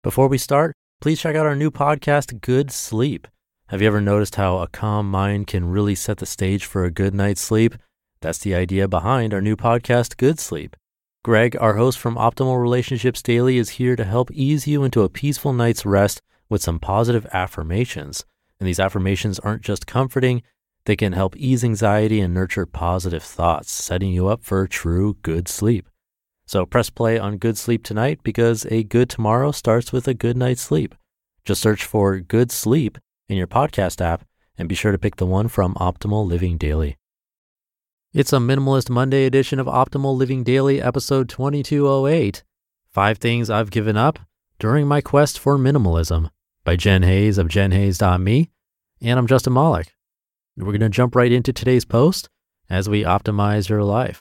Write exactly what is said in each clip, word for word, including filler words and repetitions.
Before we start, please check out our new podcast, Good Sleep. Have you ever noticed how a calm mind can really set the stage for a good night's sleep? That's the idea behind our new podcast, Good Sleep. Greg, our host from Optimal Relationships Daily, is here to help ease you into a peaceful night's rest with some positive affirmations. And these affirmations aren't just comforting, they can help ease anxiety and nurture positive thoughts, setting you up for true good sleep. So press play on Good Sleep tonight because a good tomorrow starts with a good night's sleep. Just search for Good Sleep in your podcast app and be sure to pick the one from Optimal Living Daily. It's a Minimalist Monday edition of Optimal Living Daily, episode twenty-two oh eight, Five Things I've Given Up During My Quest for Minimalism by Jen Hayes of jen hayes dot me, and I'm Justin Malik. We're going to jump right into today's post as we optimize your life.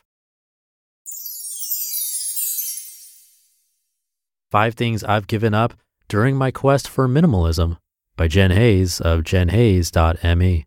Five Things I've Given Up During My Quest for Minimalism by Jen Hayes of jen hayes dot me.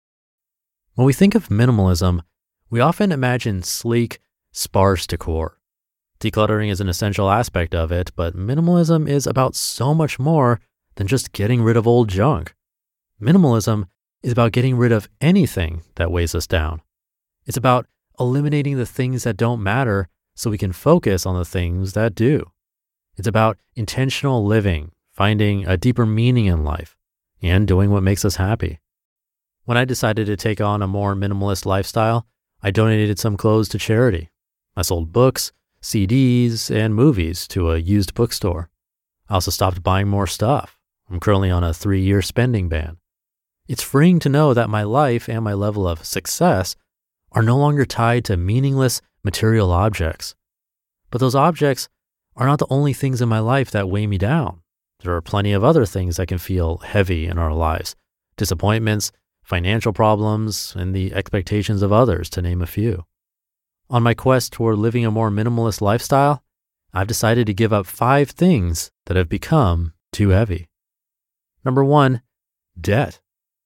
When we think of minimalism, we often imagine sleek, sparse decor. Decluttering is an essential aspect of it, but minimalism is about so much more than just getting rid of old junk. Minimalism is about getting rid of anything that weighs us down. It's about eliminating the things that don't matter so we can focus on the things that do. It's about intentional living, finding a deeper meaning in life, and doing what makes us happy. When I decided to take on a more minimalist lifestyle, I donated some clothes to charity. I sold books, C Ds, and movies to a used bookstore. I also stopped buying more stuff. I'm currently on a three-year spending ban. It's freeing to know that my life and my level of success are no longer tied to meaningless material objects. But those objects are not the only things in my life that weigh me down. There are plenty of other things that can feel heavy in our lives. Disappointments, financial problems, and the expectations of others, to name a few. On my quest toward living a more minimalist lifestyle, I've decided to give up five things that have become too heavy. Number one, debt.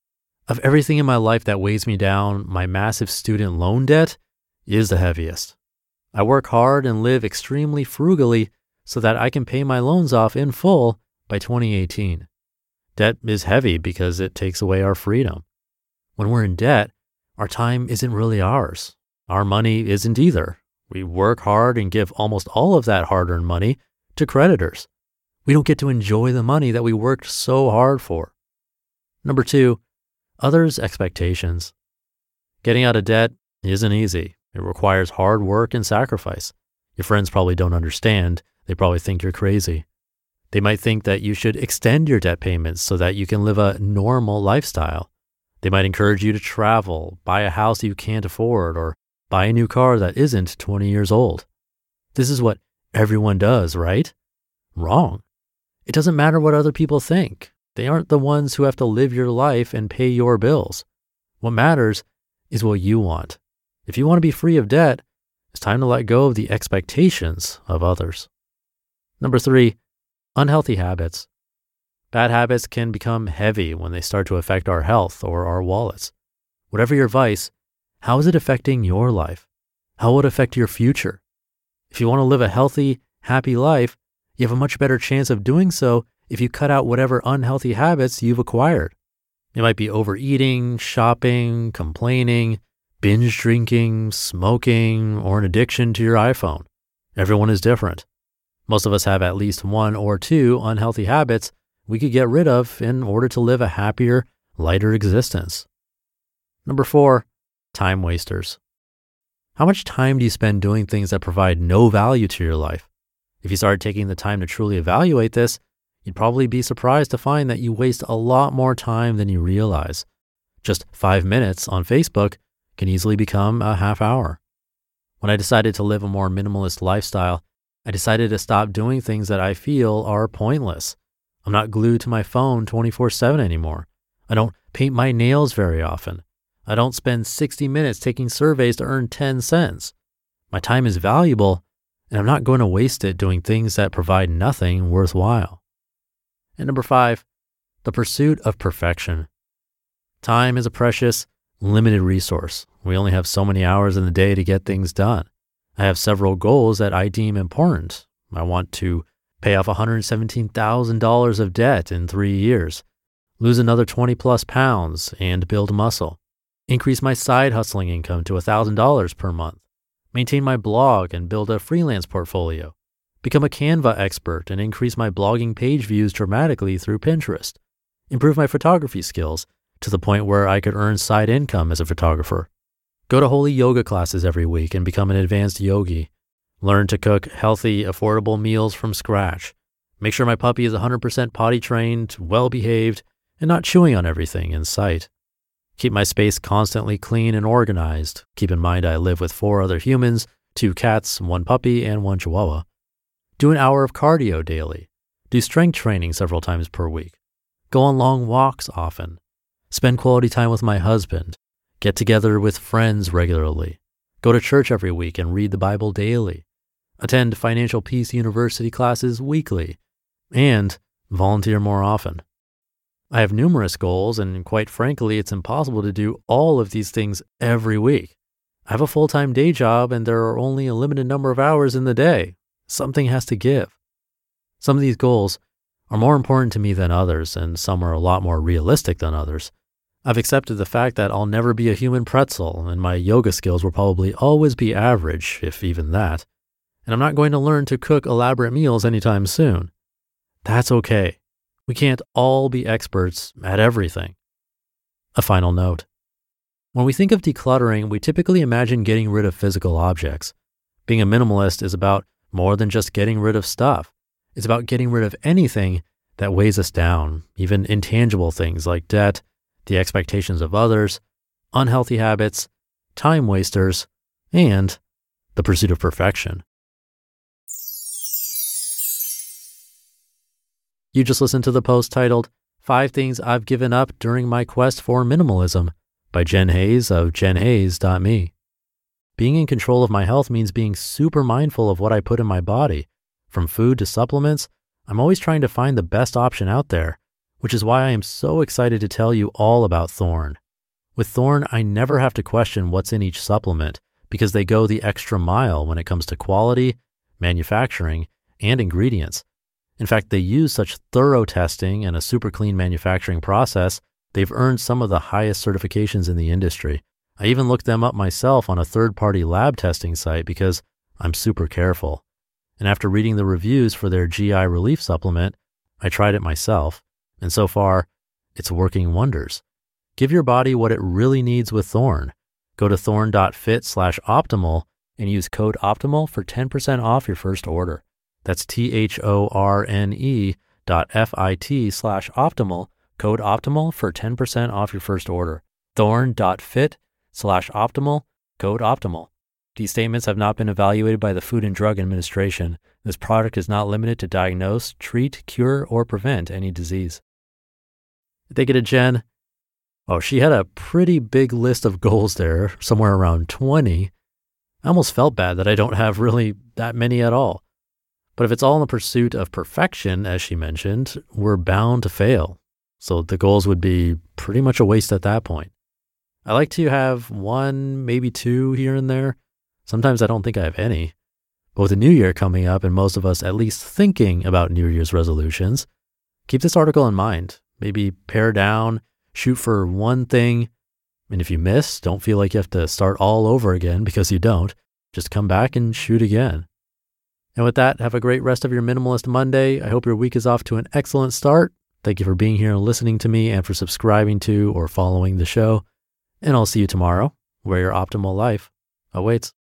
Of everything in my life that weighs me down, my massive student loan debt is the heaviest. I work hard and live extremely frugally so that I can pay my loans off in full by twenty eighteen. Debt is heavy because it takes away our freedom. When we're in debt, our time isn't really ours. Our money isn't either. We work hard and give almost all of that hard-earned money to creditors. We don't get to enjoy the money that we worked so hard for. Number two, others' expectations. Getting out of debt isn't easy. It requires hard work and sacrifice. Your friends probably don't understand. They probably think you're crazy. They might think that you should extend your debt payments so that you can live a normal lifestyle. They might encourage you to travel, buy a house you can't afford, or buy a new car that isn't twenty years old. This is what everyone does, right? Wrong. It doesn't matter what other people think. They aren't the ones who have to live your life and pay your bills. What matters is what you want. If you want to be free of debt, it's time to let go of the expectations of others. Number three, unhealthy habits. Bad habits can become heavy when they start to affect our health or our wallets. Whatever your vice, how is it affecting your life? How will it affect your future? If you want to live a healthy, happy life, you have a much better chance of doing so if you cut out whatever unhealthy habits you've acquired. It might be overeating, shopping, complaining, binge drinking, smoking, or an addiction to your iPhone. Everyone is different. Most of us have at least one or two unhealthy habits we could get rid of in order to live a happier, lighter existence. Number four, time wasters. How much time do you spend doing things that provide no value to your life? If you started taking the time to truly evaluate this, you'd probably be surprised to find that you waste a lot more time than you realize. Just five minutes on Facebook can easily become a half hour. When I decided to live a more minimalist lifestyle, I decided to stop doing things that I feel are pointless. I'm not glued to my phone twenty-four seven anymore. I don't paint my nails very often. I don't spend sixty minutes taking surveys to earn ten cents. My time is valuable, and I'm not going to waste it doing things that provide nothing worthwhile. And number five, the pursuit of perfection. Time is a precious, limited resource. We only have so many hours in the day to get things done. I have several goals that I deem important. I want to pay off one hundred seventeen thousand dollars of debt in three years, lose another twenty plus pounds and build muscle, increase my side hustling income to one thousand dollars per month, maintain my blog and build a freelance portfolio, become a Canva expert and increase my blogging page views dramatically through Pinterest, improve my photography skills to the point where I could earn side income as a photographer, go to holy yoga classes every week and become an advanced yogi, learn to cook healthy, affordable meals from scratch, make sure my puppy is one hundred percent potty trained, well-behaved, and not chewing on everything in sight, keep my space constantly clean and organized. Keep in mind I live with four other humans, two cats, one puppy, and one chihuahua. Do an hour of cardio daily. Do strength training several times per week. Go on long walks often. Spend quality time with my husband. Get together with friends regularly. Go to church every week and read the Bible daily. Attend Financial Peace University classes weekly. And volunteer more often. I have numerous goals, and quite frankly, it's impossible to do all of these things every week. I have a full-time day job, and there are only a limited number of hours in the day. Something has to give. Some of these goals are more important to me than others, and some are a lot more realistic than others. I've accepted the fact that I'll never be a human pretzel, and my yoga skills will probably always be average, if even that. And I'm not going to learn to cook elaborate meals anytime soon. That's okay. We can't all be experts at everything. A final note. When we think of decluttering, we typically imagine getting rid of physical objects. Being a minimalist is about more than just getting rid of stuff. It's about getting rid of anything that weighs us down, even intangible things like debt, the expectations of others, unhealthy habits, time wasters, and the pursuit of perfection. You just listened to the post titled, Five Things I've Given Up During My Quest for Minimalism by Jen Hayes of jen hayes dot me. Being in control of my health means being super mindful of what I put in my body. From food to supplements, I'm always trying to find the best option out there, which is why I am so excited to tell you all about Thorne. With Thorne, I never have to question what's in each supplement because they go the extra mile when it comes to quality, manufacturing, and ingredients. In fact, they use such thorough testing and a super clean manufacturing process, they've earned some of the highest certifications in the industry. I even looked them up myself on a third-party lab testing site because I'm super careful. And after reading the reviews for their G I relief supplement, I tried it myself. And so far, it's working wonders. Give your body what it really needs with Thorne. Go to thorne.fit slash optimal and use code OPTIMAL for ten percent off your first order. That's T-H-O-R-N-E dot F-I-T slash optimal, code OPTIMAL for ten percent off your first order. Thorne.fit slash optimal, code OPTIMAL. These statements have not been evaluated by the Food and Drug Administration. This product is not limited to diagnose, treat, cure, or prevent any disease. Thank you to Jen. Oh, she had a pretty big list of goals there, somewhere around twenty. I almost felt bad that I don't have really that many at all. But if it's all in the pursuit of perfection, as she mentioned, we're bound to fail. So the goals would be pretty much a waste at that point. I like to have one, maybe two here and there. Sometimes I don't think I have any. But with the new year coming up and most of us at least thinking about New Year's resolutions, keep this article in mind. Maybe pare down, shoot for one thing. And if you miss, don't feel like you have to start all over again because you don't. Just come back and shoot again. And with that, have a great rest of your Minimalist Monday. I hope your week is off to an excellent start. Thank you for being here and listening to me and for subscribing to or following the show. And I'll see you tomorrow, where your optimal life awaits.